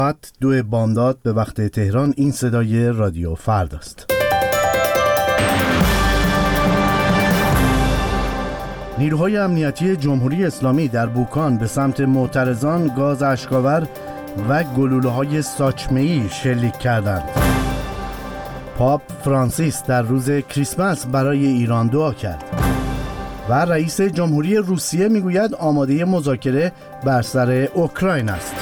ساعت 2 بامداد به وقت تهران. این صدای رادیو فردا است. نیروهای امنیتی جمهوری اسلامی در بوکان به سمت معترضان گاز اشک‌آور و گلوله‌های ساچمه‌ای شلیک کردند. پاپ فرانسیس در روز کریسمس برای ایران دعا کرد و رئیس جمهوری روسیه میگوید آماده مذاکره بر سر اوکراین است.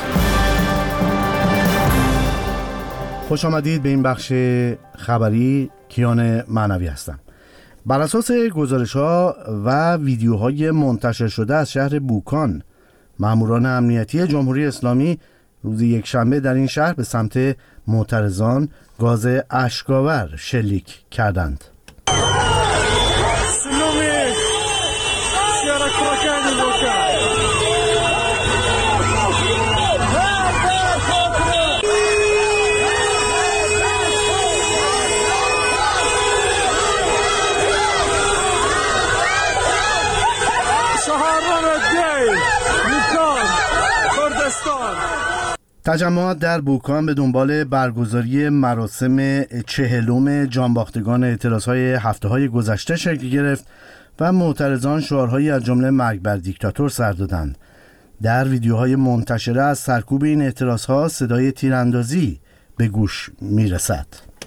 خوش آمدید به این بخش خبری. کیان معنوی هستم. بر اساس گزارش‌ها و ویدیوهای منتشر شده از شهر بوکان، ماموران امنیتی جمهوری اسلامی روز یکشنبه در این شهر به سمت معترضان گاز اشک‌آور شلیک کردند. تجمعات در بوکان به دنبال برگزاری مراسم 40م جانباختگان اعتراضهای هفته‌های گذشته شکل گرفت و معترضان شعارهایی از جمله مرگ بر دیکتاتور سر دادند. در ویدیوهای منتشره از سرکوب این اعتراضها صدای تیراندازی به گوش میرسد.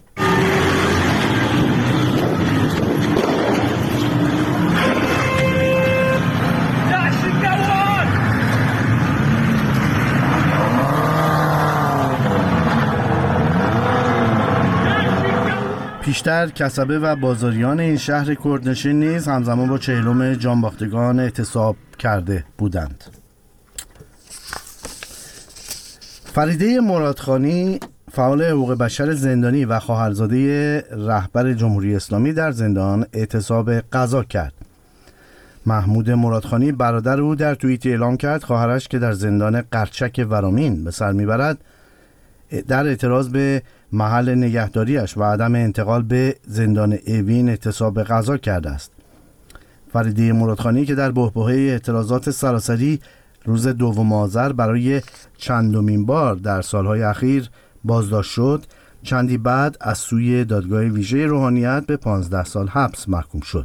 پیشتر کسبه و بازاریان این شهر کردنشین نیز همزمان با 40م جانباختگان اعتصاب کرده بودند. فریده مرادخانی، فعال حقوق بشر زندانی و خواهرزاده رهبر جمهوری اسلامی، در زندان اعتصاب غذا کرد. محمود مرادخانی برادر او در توییت اعلام کرد خواهرش که در زندان قرچک ورامین به سر میبرد در اعتراض به محل نگهداریش و عدم انتقال به زندان اوین اعتصاب غذا کرده است. فریده مرادخانی که در بحبوحه اعتراضات سراسری روز 2 آذر برای چندمین بار در سالهای اخیر بازداشت شد، چندی بعد از سوی دادگاه ویژه روحانیت به 15 سال حبس محکوم شد.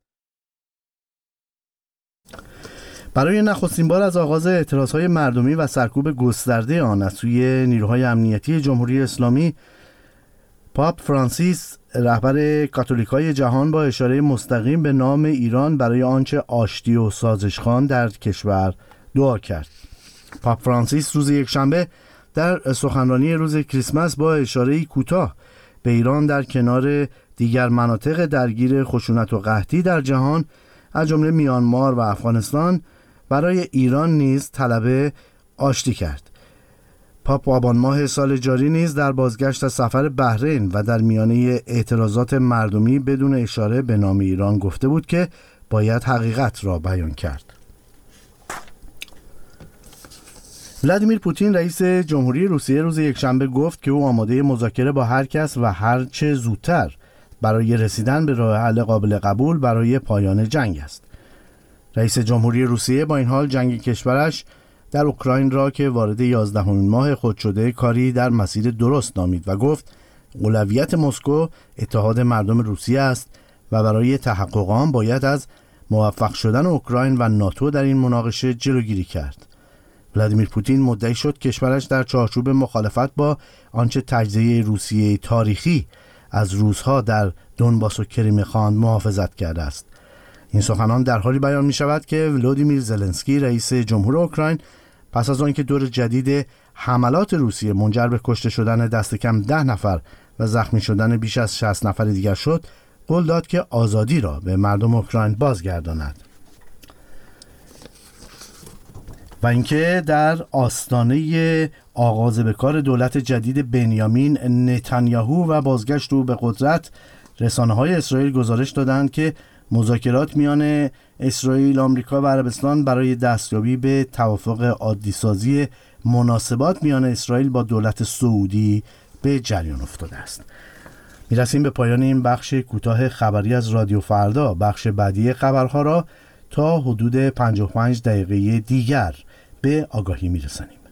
برای نخستین بار از آغاز اعتراضهای مردمی و سرکوب گسترده آن از سوی نیروهای امنیتی جمهوری اسلامی، پاپ فرانسیس رهبر کاتولیکای جهان با اشاره مستقیم به نام ایران برای آنچه آشتی و سازشخوان در کشور دعا کرد. پاپ فرانسیس روز یکشنبه در سخنرانی روز کریسمس با اشاره کوتاه به ایران در کنار دیگر مناطق درگیر خشونت و قحطی در جهان از جمله میانمار و افغانستان برای ایران نیز طلب آشتی کرد. پاپ آبان ماه سال جاری نیز در بازگشت از سفر بحرین و در میانه اعتراضات مردمی بدون اشاره به نام ایران گفته بود که باید حقیقت را بیان کرد. ولادیمیر پوتین رئیس جمهوری روسیه روز یکشنبه گفت که او آماده مذاکره با هر کس و هر چه زودتر برای رسیدن به راه حل قابل قبول برای پایان جنگ است. رئیس جمهوری روسیه با این حال جنگ کشورش در اوکراین را که وارد 11مین ماه خود شده کاری در مسیر درست نامید و گفت اولویت مسکو اتحاد مردم روسیه است و برای تحقق آن باید از موفق شدن اوکراین و ناتو در این مناقشه جلوگیری کرد. ولادیمیر پوتین مدعی شد کشورش در چارچوب مخالفت با آنچه تجزیه روسیه تاریخی از روس‌ها در دونباس و کریم خواند محافظت کرده است. این سخنان در حالی بیان می شود که ولودیمیر زلنسکی رئیس جمهور اوکراین پس از آنکه دور جدید حملات روسیه منجر به کشته شدن دست کم 10 نفر و زخمی شدن بیش از 60 نفر دیگر شد، قول داد که آزادی را به مردم اوکراین بازگرداند. و اینکه در آستانه آغاز به کار دولت جدید بنیامین نتانیاهو و بازگشت او به قدرت، رسانه‌های اسرائیل گزارش دادند که مذاکرات میان اسرائیل، آمریکا و عربستان برای دستیابی به توافق عادی‌سازی مناسبات میان اسرائیل با دولت سعودی به جریان افتاده است. میرسیم به پایان این بخش کوتاه خبری از رادیو فردا. بخش بعدی خبرها را تا حدود 55 دقیقه دیگر به آگاهی میرسانیم.